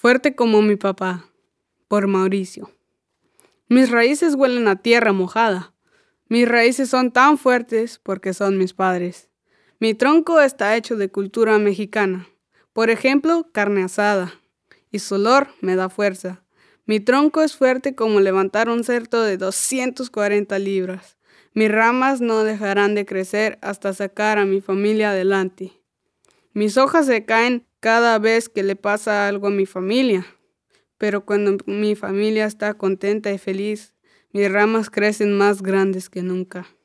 Fuerte como mi papá, por Mauricio. Mis raíces huelen a tierra mojada. Mis raíces son tan fuertes porque son mis padres. Mi tronco está hecho de cultura mexicana. Por ejemplo, carne asada. Y su olor me da fuerza. Mi tronco es fuerte como levantar un cerdo de 240 libras. Mis ramas no dejarán de crecer hasta sacar a mi familia adelante. Mis hojas se caen cada vez que le pasa algo a mi familia. Pero cuando mi familia está contenta y feliz, mis ramas crecen más grandes que nunca.